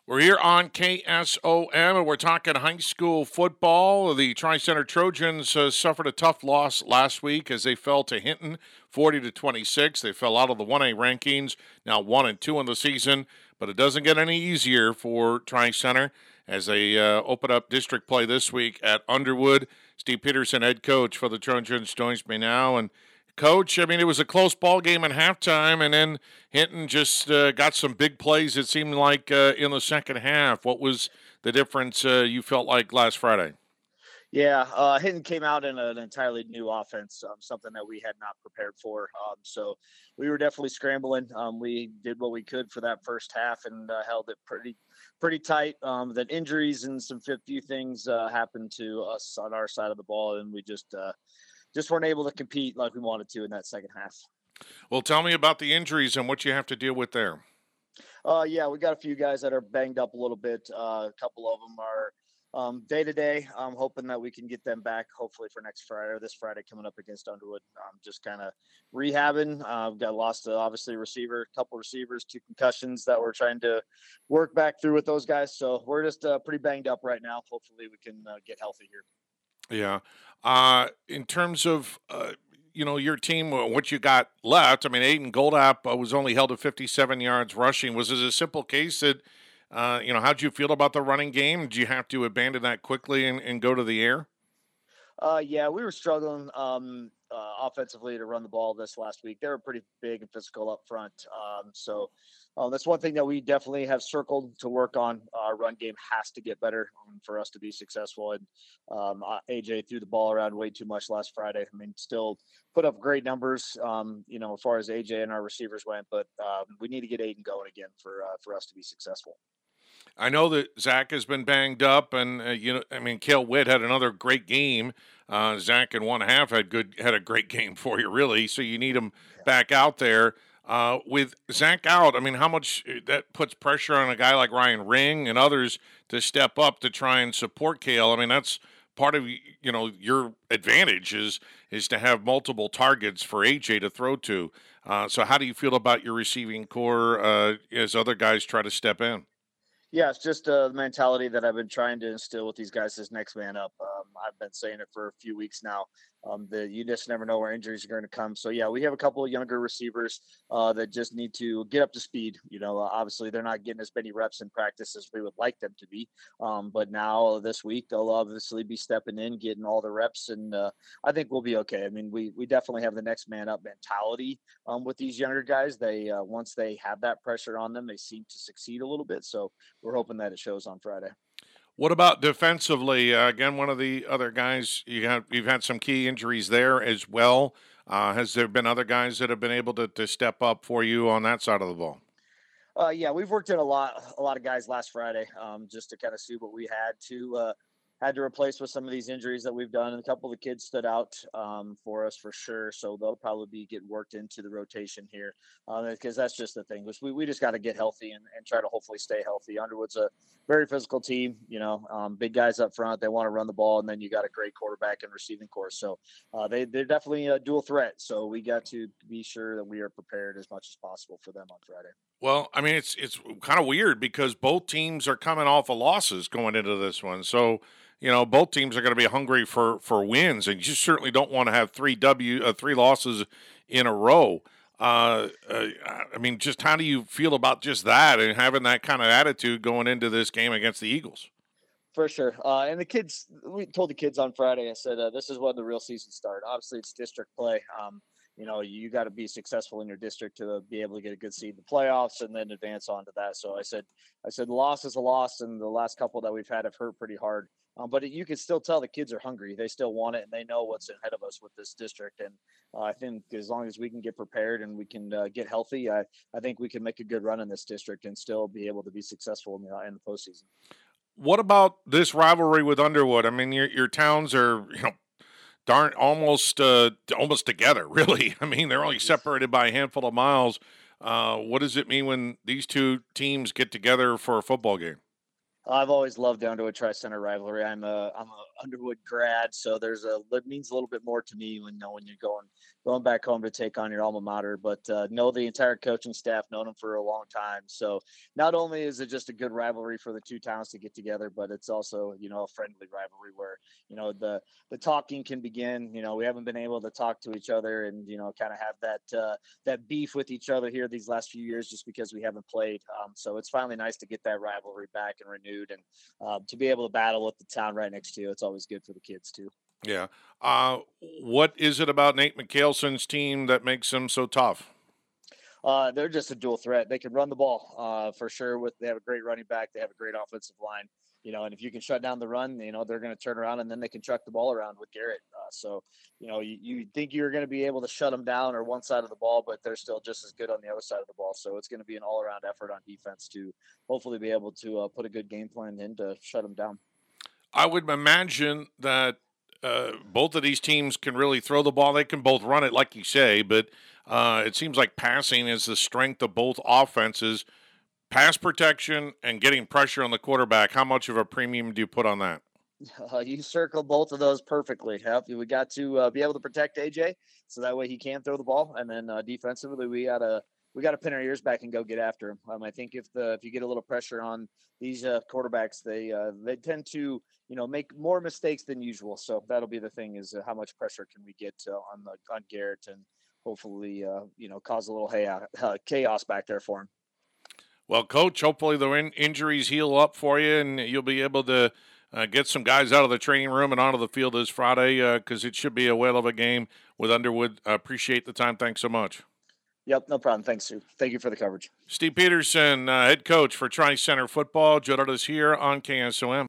We're here on KSOM, and we're talking high school football. The Tri-Center Trojans suffered a tough loss last week as they fell to Hinton, 40-26. They fell out of the 1A rankings, now 1-2 in the season, but it doesn't get any easier for Tri-Center as they open up district play this week at Underwood. Steve Peterson, head coach for the Trojans, joins me now, and Coach, I mean, it was a close ball game at halftime, and then Hinton just got some big plays, it seemed like, in the second half. What was the difference you felt like last Friday? Yeah, Hinton came out in an entirely new offense, something that we had not prepared for. So we were definitely scrambling. We did what we could for that first half and held it pretty tight. That injuries and some few things happened to us on our side of the ball, and we just weren't able to compete like we wanted to in that second half. Well, tell me about the injuries and what you have to deal with there. Yeah, we got a few guys that are banged up a little bit. A couple of them are day to day. I'm hoping that we can get them back hopefully for next Friday or this Friday coming up against Underwood. Just kind of rehabbing. Got lost to obviously a couple receivers, 2 concussions that we're trying to work back through with those guys. So we're just pretty banged up right now. Hopefully we can get healthy here. Yeah. In terms of, your team, what you got left, I mean, Aiden Goldap was only held to 57 yards rushing. Was it a simple case that, how'd you feel about the running game? Did you have to abandon that quickly and go to the air? Yeah, we were struggling offensively to run the ball this last week. They were pretty big and physical up front. So that's one thing that we definitely have circled to work on. Our run game has to get better for us to be successful. And AJ threw the ball around way too much last Friday. I mean, still put up great numbers, as far as AJ and our receivers went. But we need to get Aiden going again for us to be successful. I know that Zach has been banged up, and Cale Witt had another great game. Zach in one half had a great game for you, really. So you need him back out there. With Zach out, I mean, how much that puts pressure on a guy like Ryan Ring and others to step up to try and support Cale. I mean, that's part of your advantage is to have multiple targets for AJ to throw to. So how do you feel about your receiving core as other guys try to step in? Yeah, it's just the mentality that I've been trying to instill with these guys is next man up. I've been saying it for a few weeks now. That you just never know where injuries are going to come. So yeah, we have a couple of younger receivers that just need to get up to speed. Obviously they're not getting as many reps in practice as we would like them to be. But now this week they'll obviously be stepping in, getting all the reps, and I think we'll be okay. I mean, we definitely have the next man up mentality with these younger guys. They once they have that pressure on them, they seem to succeed a little bit. So we're hoping that it shows on Friday. What about defensively? Again, one of the other guys you've had some key injuries there as well. Has there been other guys that have been able to step up for you on that side of the ball? Yeah, we've worked in a lot of guys last Friday, just to kind of see what we had to replace with some of these injuries that we've done. And a couple of the kids stood out for us for sure. So they'll probably be getting worked into the rotation here because that's just the thing. We just got to get healthy and try to hopefully stay healthy. Underwood's a very physical team, big guys up front. They want to run the ball, and then you got a great quarterback and receiving core. So they're definitely a dual threat. So we got to be sure that we are prepared as much as possible for them on Friday. Well, I mean, it's kind of weird because both teams are coming off of losses going into this one. So, both teams are going to be hungry for wins, and you certainly don't want to have three losses in a row. I mean, just how do you feel about just that and having that kind of attitude going into this game against the Eagles? For sure. And we told the kids on Friday, I said, this is when the real season starts. Obviously, it's district play. You got to be successful in your district to be able to get a good seed in the playoffs and then advance on to that. So I said, loss is a loss, and the last couple that we've had have hurt pretty hard. But you can still tell the kids are hungry. They still want it, and they know what's ahead of us with this district. And I think as long as we can get prepared and we can get healthy, I think we can make a good run in this district and still be able to be successful in the postseason. What about this rivalry with Underwood? I mean, your towns are darn almost together, really. I mean, they're only separated by a handful of miles. What does it mean when these two teams get together for a football game? I've always loved the Underwood Tri-Center rivalry. I'm a Underwood grad, so it means a little bit more to me when knowing you're going back home to take on your alma mater. But know the entire coaching staff, known them for a long time. So not only is it just a good rivalry for the two towns to get together, but it's also a friendly rivalry where the talking can begin. We haven't been able to talk to each other and kind of have that beef with each other here these last few years just because we haven't played. So it's finally nice to get that rivalry back and renewed and to be able to battle with the town right next to you. It's always good for the kids too. Yeah. Uh, what is it about Nate McKailson's team that makes them so tough? They're just a dual threat. They can run the ball for sure. They have a great running back. They have a great offensive line. And if you can shut down the run, they're going to turn around and then they can truck the ball around with Garrett. You think you're going to be able to shut them down or one side of the ball, but they're still just as good on the other side of the ball. So it's going to be an all-around effort on defense to hopefully be able to put a good game plan in to shut them down. I would imagine that both of these teams can really throw the ball. They can both run it, like you say, but it seems like passing is the strength of both offenses. Pass protection and getting pressure on the quarterback. How much of a premium do you put on that? You circled both of those perfectly. Yep. We got to be able to protect AJ, so that way he can throw the ball, and then defensively we gotta pin our ears back and go get after him. I think if you get a little pressure on these quarterbacks, they tend to make more mistakes than usual. So that'll be the thing is how much pressure can we get on Garrett and hopefully cause a little chaos back there for him. Well, Coach, hopefully the injuries heal up for you and you'll be able to get some guys out of the training room and onto the field this Friday because it should be a whale of a game with Underwood. I appreciate the time. Thanks so much. Yep, no problem. Thanks, Sue. Thank you for the coverage. Steve Peterson, head coach for Tri-Center Football, joined us here on KSOM.